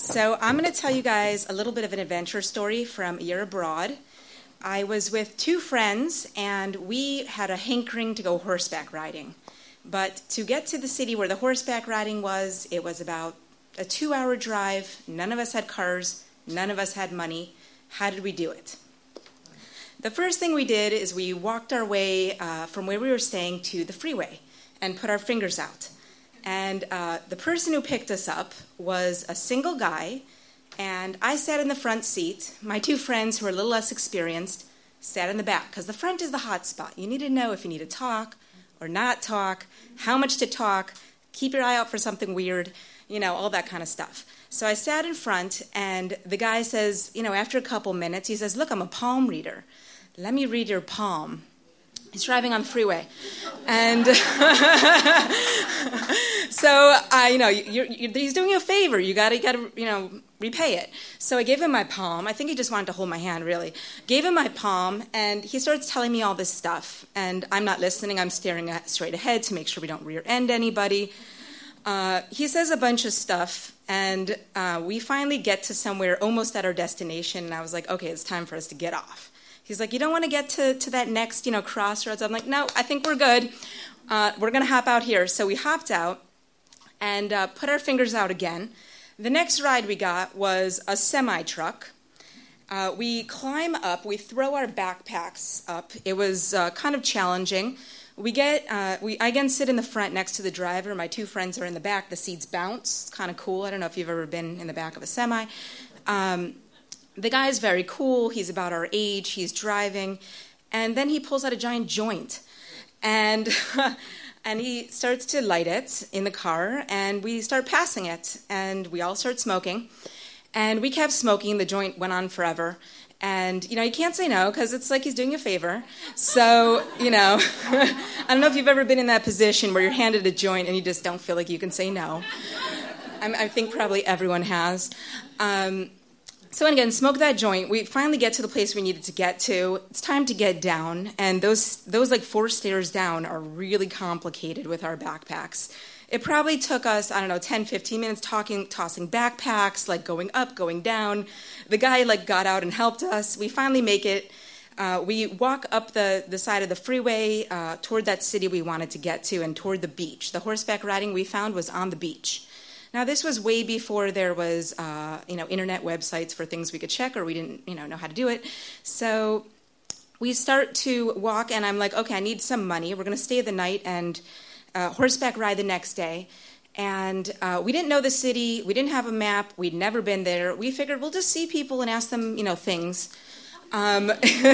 So I'm going to tell you guys a little bit of an adventure story from a year abroad. I was with two friends, and we had a hankering to go horseback riding. But to get to the city where the horseback riding was, it was about a 2-hour drive. None of us had cars. None of us had money. How did we do it? The first thing we did is we walked our way from where we were staying to the freeway and put our fingers out. And the person who picked us up was a single guy, and I sat in the front seat. My two friends, who are a little less experienced, sat in the back, because the front is the hot spot. You need to know if you need to talk or not talk, how much to talk, keep your eye out for something weird, all that kind of stuff. So I sat in front, and the guy says, after a couple minutes, he says, "Look, I'm a palm reader. Let me read your palm." He's driving on the freeway. And so, he's doing you a favor. You got to, repay it. So I gave him my palm. I think he just wanted to hold my hand, really. Gave him my palm, and he starts telling me all this stuff. And I'm not listening. I'm staring straight ahead to make sure we don't rear-end anybody. He says a bunch of stuff, and we finally get to somewhere almost at our destination. And I was like, okay, it's time for us to get off. He's like, "You don't want to get to that next, crossroads?" I'm like, "No, I think we're good. We're going to hop out here." So we hopped out and put our fingers out again. The next ride we got was a semi-truck. We climb up. We throw our backpacks up. It was kind of challenging. I again sit in the front next to the driver. My two friends are in the back. The seats bounce. Kind of cool. I don't know if you've ever been in the back of a semi. The guy's very cool. He's about our age. He's driving. And then he pulls out a giant joint. And and he starts to light it in the car. And we start passing it. And we all start smoking. And we kept smoking. The joint went on forever. And, you can't say no because it's like he's doing you a favor. So, I don't know if you've ever been in that position where you're handed a joint and you just don't feel like you can say no. I think probably everyone has. So again, smoke that joint. We finally get to the place we needed to get to. It's time to get down, and those like 4 stairs down are really complicated with our backpacks. It probably took us, 10, 15 minutes tossing backpacks, like going up, going down. The guy got out and helped us. We finally make it. We walk up the side of the freeway toward that city we wanted to get to and toward the beach. The horseback riding we found was on the beach. Now, this was way before there was, internet websites for things we could check, or we didn't, know how to do it. So we start to walk, and I'm like, okay, I need some money. We're going to stay the night and horseback ride the next day. And we didn't know the city. We didn't have a map. We'd never been there. We figured we'll just see people and ask them, things. And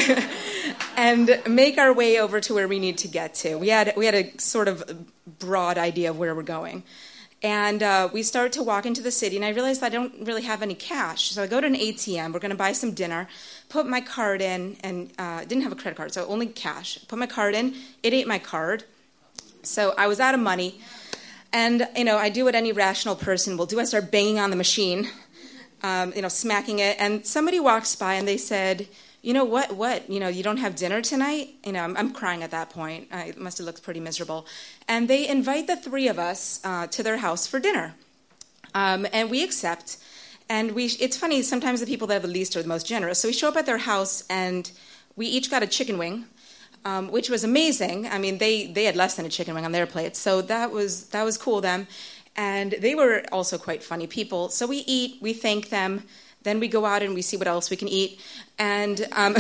make our way over to where we need to get to. We had a sort of broad idea of where we're going. And we start to walk into the city, and I realized I don't really have any cash. So I go to an ATM. We're going to buy some dinner, put my card in, and didn't have a credit card, so only cash. Put my card in. It ate my card. So I was out of money. And, I do what any rational person will do. I start banging on the machine, smacking it. And somebody walks by, and they said, what? You don't have dinner tonight? I'm crying at that point. It must have looked pretty miserable. And they invite the 3 of us to their house for dinner. And we accept. And it's funny, sometimes the people that have the least are the most generous. So we show up at their house, and we each got a chicken wing, which was amazing. I mean, they had less than a chicken wing on their plate. So that was cool of them. And they were also quite funny people. So we eat, we thank them. Then we go out and we see what else we can eat. And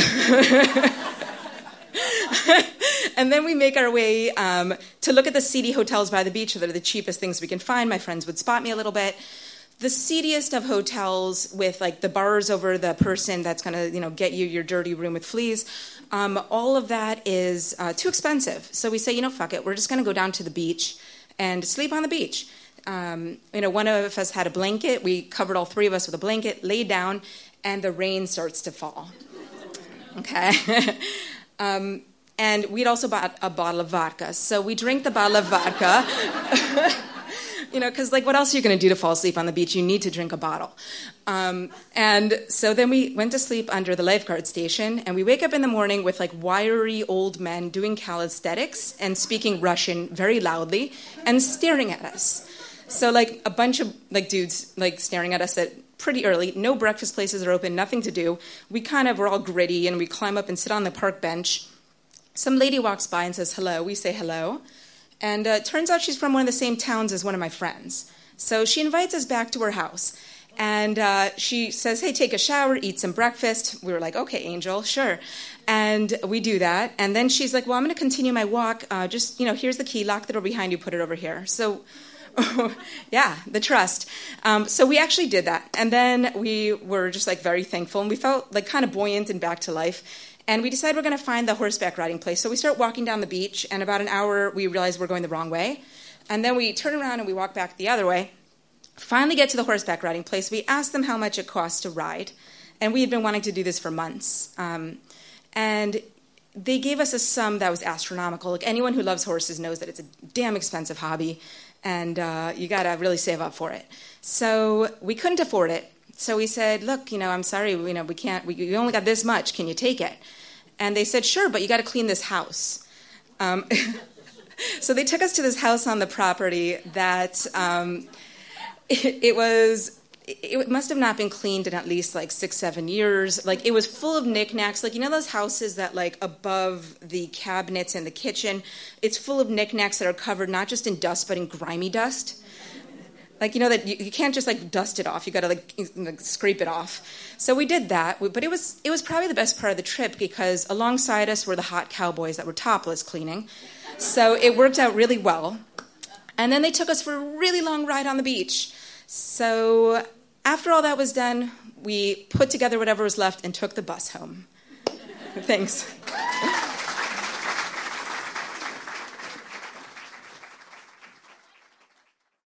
and then we make our way to look at the seedy hotels by the beach that are the cheapest things we can find. My friends would spot me a little bit. The seediest of hotels with the bars over the person that's going to get you your dirty room with fleas. All of that is too expensive. So we say, fuck it. We're just going to go down to the beach and sleep on the beach. One of us had a blanket. We covered all 3 of us with a blanket, laid down, and the rain starts to fall. Okay? And we'd also bought a bottle of vodka. So we drink the bottle of vodka. Because what else are you going to do to fall asleep on the beach? You need to drink a bottle. And so then we went to sleep under the lifeguard station, and we wake up in the morning with wiry old men doing calisthenics and speaking Russian very loudly and staring at us. So, like, a bunch of, like, dudes, like, staring at us at pretty early. No breakfast places are open, nothing to do. We kind of were all gritty, and we climb up and sit on the park bench. Some lady walks by and says hello. We say hello. And it turns out she's from one of the same towns as one of my friends. So she invites us back to her house. And she says, hey, take a shower, eat some breakfast. We were like, okay, Angel, sure. And we do that. And then she's like, well, I'm going to continue my walk. Just, here's the key. Lock the door behind you. Put it over here. So, yeah, the trust. So we actually did that. And then we were just, very thankful. And we felt, kind of buoyant and back to life. And we decided we're going to find the horseback riding place. So we start walking down the beach. And about an hour, we realize we're going the wrong way. And then we turn around and we walk back the other way. Finally get to the horseback riding place. We asked them how much it cost to ride. And we had been wanting to do this for months. And they gave us a sum that was astronomical. Anyone who loves horses knows that it's a damn expensive hobby. And you got to really save up for it. So we couldn't afford it. So we said, look, I'm sorry, we can't, we only got this much. Can you take it? And they said, sure, but you got to clean this house. So they took us to this house on the property that... It must have not been cleaned in at least 6-7 years. It was full of knickknacks. Those houses that above the cabinets in the kitchen, it's full of knickknacks that are covered not just in dust but in grimy dust. That you can't just dust it off. You got to scrape it off. So we did that. But it was probably the best part of the trip because alongside us were the hot cowboys that were topless cleaning. So it worked out really well. And then they took us for a really long ride on the beach. So after all that was done, we put together whatever was left and took the bus home. Thanks.